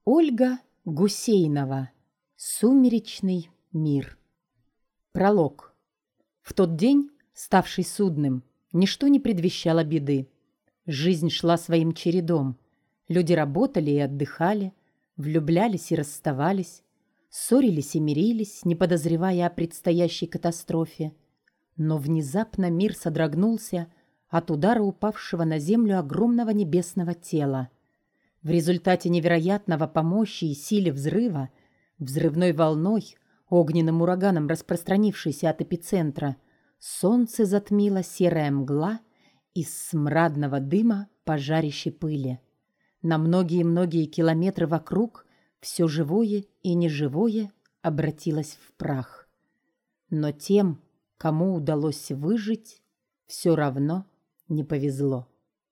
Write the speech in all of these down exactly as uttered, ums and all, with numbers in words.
Ольга Гусейнова. Сумеречный мир. Пролог. В тот день, ставший судным, ничто не предвещало беды. Жизнь шла своим чередом. Люди работали и отдыхали, влюблялись и расставались, ссорились и мирились, не подозревая о предстоящей катастрофе. Но внезапно мир содрогнулся от удара упавшего на землю огромного небесного тела. В результате невероятного по мощи и силе взрыва, взрывной волной, огненным ураганом, распространившейся от эпицентра, солнце затмило серая мгла из смрадного дыма пожарищей пыли. На многие-многие километры вокруг все живое и неживое обратилось в прах. Но тем, кому удалось выжить, все равно не повезло.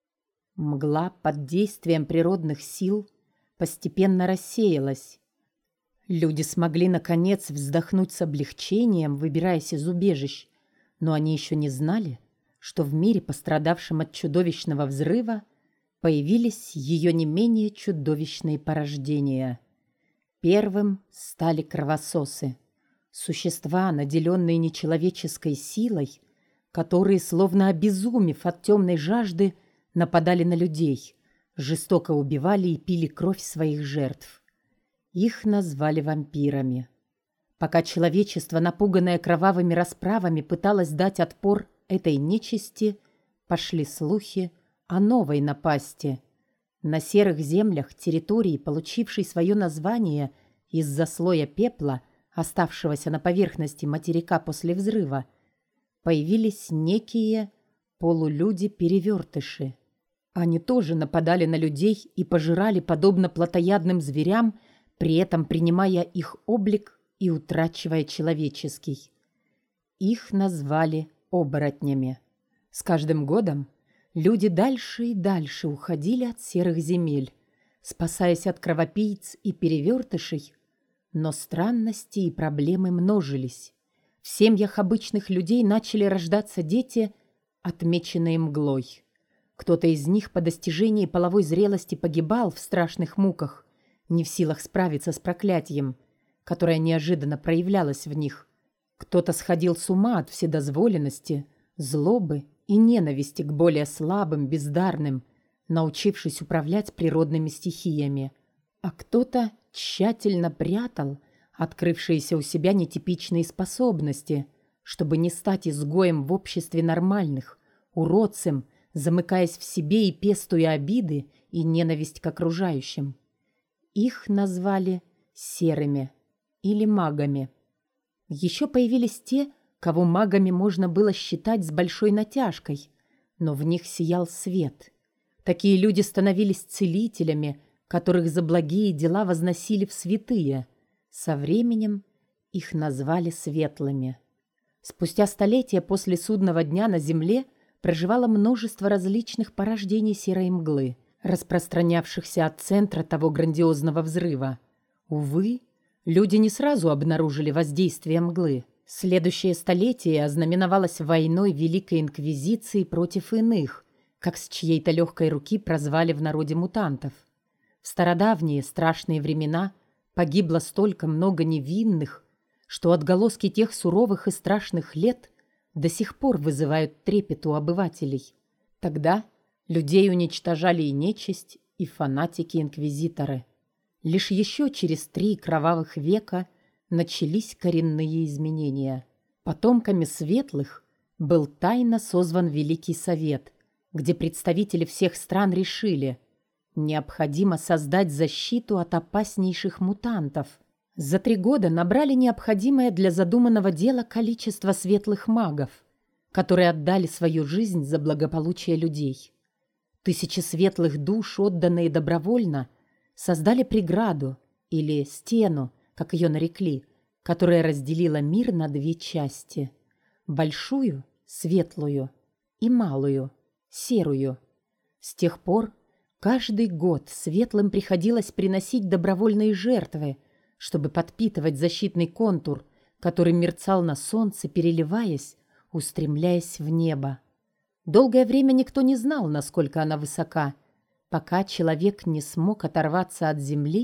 Мгла под действием природных сил постепенно рассеялась. Люди смогли, наконец, вздохнуть с облегчением, выбираясь из убежищ, но они еще не знали, что в мире, пострадавшем от чудовищного взрыва, появились ее не менее чудовищные порождения. Первым стали кровососы, существа, наделенные нечеловеческой силой, которые, словно обезумев от темной жажды, нападали на людей, жестоко убивали и пили кровь своих жертв. Их назвали вампирами. Пока человечество, напуганное кровавыми расправами, пыталось дать отпор этой нечисти, пошли слухи о новой напасти. На серых землях территории, получившей свое название из-за слоя пепла, оставшегося на поверхности материка после взрыва, появились некие полулюди-перевертыши. Они тоже нападали на людей и пожирали подобно плотоядным зверям, при этом принимая их облик и утрачивая человеческий. Их назвали оборотнями. С каждым годом люди дальше и дальше уходили от серых земель, спасаясь от кровопийц и перевертышей, но странности и проблемы множились. В семьях обычных людей начали рождаться дети, отмеченные мглой. Кто-то из них по достижении половой зрелости погибал в страшных муках, не в силах справиться с проклятием, которое неожиданно проявлялось в них. Кто-то сходил с ума от вседозволенности, злобы и ненависти к более слабым, бездарным, научившись управлять природными стихиями. А кто-то тщательно прятал открывшиеся у себя нетипичные способности, чтобы не стать изгоем в обществе нормальных, уродцем, замыкаясь в себе и пестуя обиды и ненависть к окружающим. Их назвали серыми или магами. Еще появились те, кого магами можно было считать с большой натяжкой, но в них сиял свет. Такие люди становились целителями, которых за благие дела возносили в святые. Со временем их назвали светлыми. Спустя столетия после судного дня на земле проживало множество различных порождений серой мглы, распространявшихся от центра того грандиозного взрыва. Увы, люди не сразу обнаружили воздействие мглы. Следующее столетие ознаменовалось войной Великой Инквизиции против иных, как с чьей-то легкой руки прозвали в народе мутантов. В стародавние страшные времена погибло столько много невинных, что отголоски тех суровых и страшных лет до сих пор вызывают трепет у обывателей. Тогда людей уничтожали и нечисть, и фанатики-инквизиторы. Лишь еще через три кровавых века начались коренные изменения. Потомками светлых был тайно созван Великий Совет, где представители всех стран решили: необходимо создать защиту от опаснейших мутантов. За три года набрали необходимое для задуманного дела количество светлых магов, которые отдали свою жизнь за благополучие людей. Тысячи светлых душ, отданные добровольно, создали преграду или стену, как ее нарекли, которая разделила мир на две части: большую, светлую, и малую, серую. С тех пор каждый год светлым приходилось приносить добровольные жертвы, чтобы подпитывать защитный контур, который мерцал на солнце, переливаясь, устремляясь в небо. Долгое время никто не знал, насколько она высока, пока человек не смог оторваться от земли,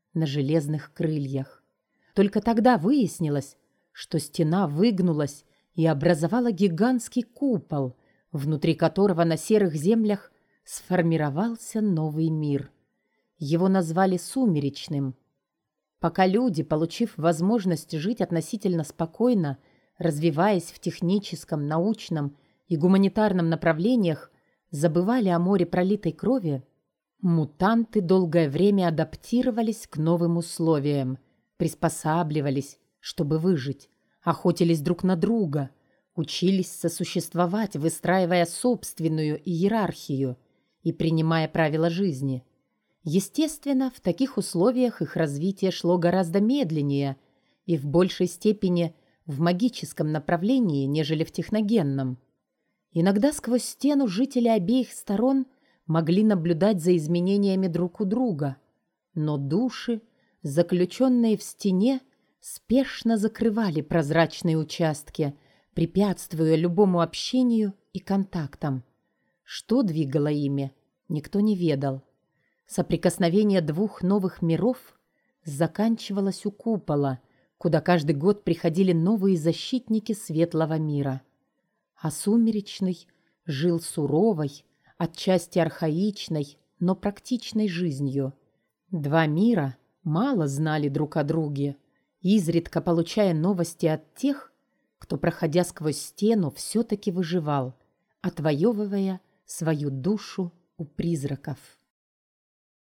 на железных крыльях. Только тогда выяснилось, что стена выгнулась и образовала гигантский купол, внутри которого на серых землях сформировался новый мир. Его назвали «Сумеречным». Пока люди, получив возможность жить относительно спокойно, развиваясь в техническом, научном и гуманитарном направлениях, забывали о море пролитой крови, мутанты долгое время адаптировались к новым условиям, приспосабливались, чтобы выжить, охотились друг на друга, учились сосуществовать, выстраивая собственную иерархию и принимая правила жизни. Естественно, в таких условиях их развитие шло гораздо медленнее и в большей степени в магическом направлении, нежели в техногенном. Иногда сквозь стену жители обеих сторон могли наблюдать за изменениями друг у друга, но души, заключенные в стене, спешно закрывали прозрачные участки, препятствуя любому общению и контактам. Что двигало ими, никто не ведал. Соприкосновение двух новых миров заканчивалось у купола, куда каждый год приходили новые защитники светлого мира. А сумеречный жил суровой, отчасти архаичной, но практичной жизнью. Два мира мало знали друг о друге, изредка получая новости от тех, кто, проходя сквозь стену, все-таки выживал, отвоевывая свою душу у призраков.